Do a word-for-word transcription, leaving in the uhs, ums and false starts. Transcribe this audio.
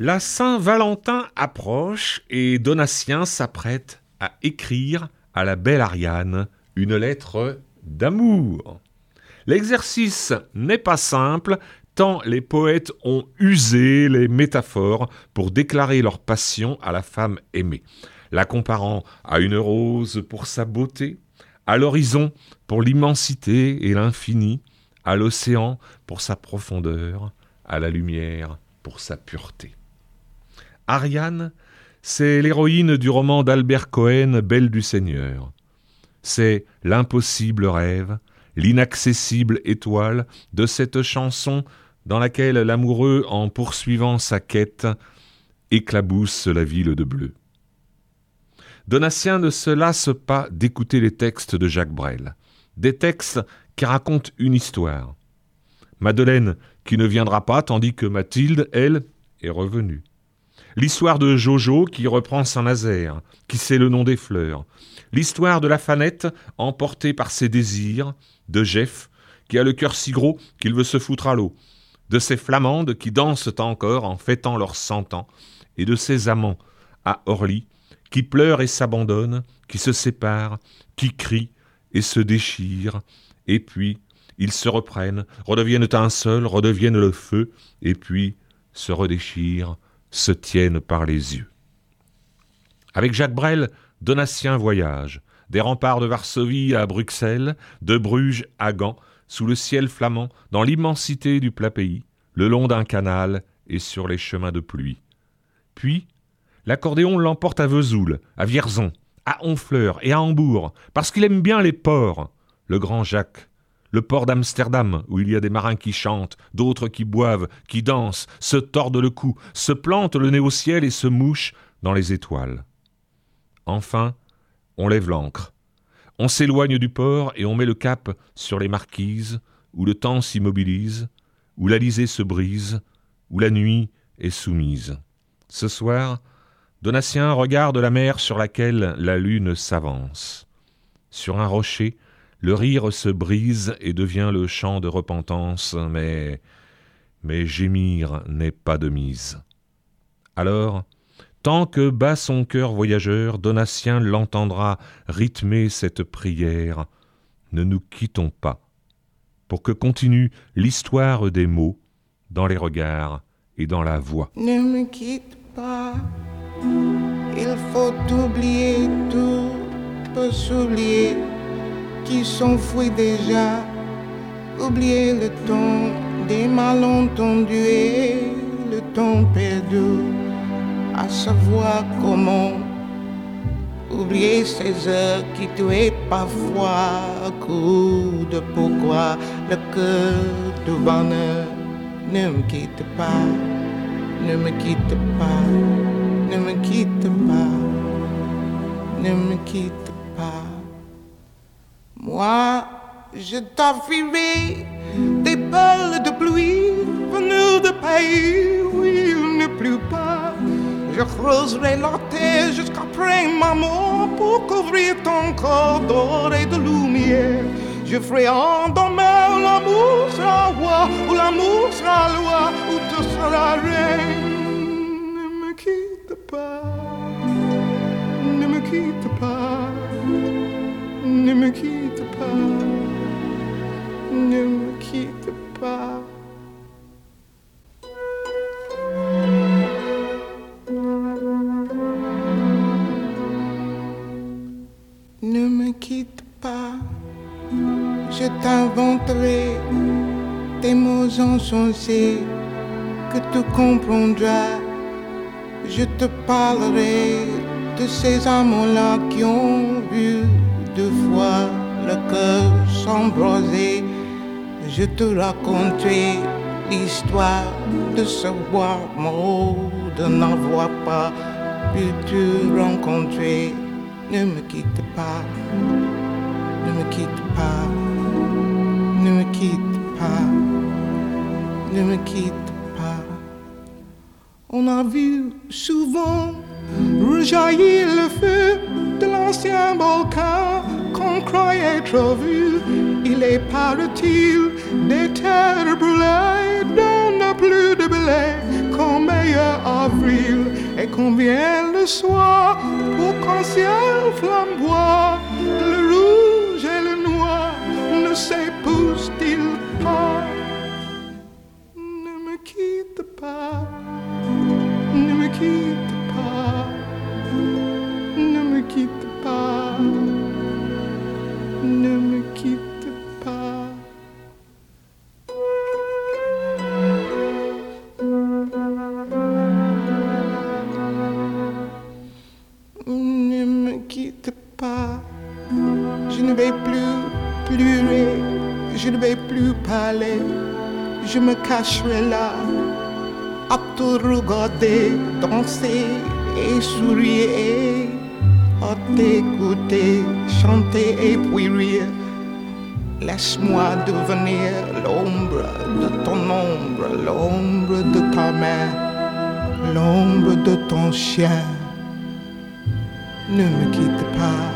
La Saint-Valentin approche et Donatien s'apprête à écrire à la belle Ariane une lettre d'amour. L'exercice n'est pas simple, tant les poètes ont usé les métaphores pour déclarer leur passion à la femme aimée, la comparant à une rose pour sa beauté, à l'horizon pour l'immensité et l'infini, à l'océan pour sa profondeur, à la lumière pour sa pureté. Ariane, c'est l'héroïne du roman d'Albert Cohen, Belle du Seigneur. C'est l'impossible rêve, l'inaccessible étoile de cette chanson dans laquelle l'amoureux, en poursuivant sa quête, éclabousse la ville de bleu. Donatien ne se lasse pas d'écouter les textes de Jacques Brel, des textes qui racontent une histoire. Madeleine qui ne viendra pas tandis que Mathilde, elle, est revenue. L'histoire de Jojo qui reprend Saint-Nazaire, qui sait le nom des fleurs. L'histoire de la fanette emportée par ses désirs, de Jeff qui a le cœur si gros qu'il veut se foutre à l'eau, de ces flamandes qui dansent encore en fêtant leurs cent ans, et de ces amants à Orly qui pleurent et s'abandonnent, qui se séparent, qui crient et se déchirent, et puis ils se reprennent, redeviennent un seul, redeviennent le feu, et puis se redéchirent, se tiennent par les yeux. Avec Jacques Brel, Donatien voyage, des remparts de Varsovie à Bruxelles, de Bruges à Gand, sous le ciel flamand, dans l'immensité du plat pays, le long d'un canal et sur les chemins de pluie. Puis, l'accordéon l'emporte à Vesoul, à Vierzon, à Honfleur et à Hambourg, parce qu'il aime bien les ports. Le grand Jacques, le port d'Amsterdam, où il y a des marins qui chantent, d'autres qui boivent, qui dansent, se tordent le cou, se plantent le nez au ciel et se mouchent dans les étoiles. Enfin, on lève l'ancre. On s'éloigne du port et on met le cap sur les marquises, où le temps s'immobilise, où l'Alizé se brise, où la nuit est soumise. Ce soir, Donatien regarde la mer sur laquelle la lune s'avance. Sur un rocher, le rire se brise et devient le chant de repentance, mais, mais gémir n'est pas de mise. Alors, tant que bat son cœur voyageur, Donatien l'entendra rythmer cette prière. Ne nous quittons pas, pour que continue l'histoire des mots dans les regards et dans la voix. Ne me quitte pas, il faut oublier tout, peut s'oublier qui s'enfuit déjà, oublier le temps des malentendus et le temps perdu, à savoir comment oublier ces heures qui tuaient parfois, coup de pourquoi le cœur du bonheur. Ne me quitte pas, ne me quitte pas, ne me quitte pas, ne me quitte pas. Moi, je t'offrirai des perles de pluie venues de pays où il ne pleut pas. Je creuserai la terre jusqu'après ma mort pour couvrir ton corps d'or et de lumière. Je ferai en demain où l'amour sera roi, où l'amour sera loi, où tu seras reine. Ne me quitte pas, ne me quitte pas, ne me quitte pas, ne me quitte pas. Ne me quitte pas, je t'inventerai des mots insensés que tu comprendras. Je te parlerai de ces amants-là qui ont vu deux fois le cœur s'embraser. Je te raconterai l'histoire de ce bois mort, de n'avoir pas pu te rencontrer. Ne me quitte pas, ne me quitte pas, ne me quitte pas, ne me quitte pas. On a vu souvent rejaillir le feu de l'ancien volcan qu'on croyait trop vu. Il est, paraît-il, des terres brûlées, dont n'a plus de blé qu'en meilleur avril. qu'on vient le soir pour qu'un ciel flamboie, le rouge et le noir ne s'épousent-ils pas? Ne me quitte pas, ne me quitte pas, ne me quitte pas, ne me quitte pas. Ne me quitte pas, je ne vais plus pleurer, je ne vais plus parler, je me cacherai là, à te regarder, danser et sourire, à t'écouter, chanter et puis rire. Laisse-moi devenir l'ombre de ton ombre, l'ombre de ta main, l'ombre de ton chien. Ne me quitte pas.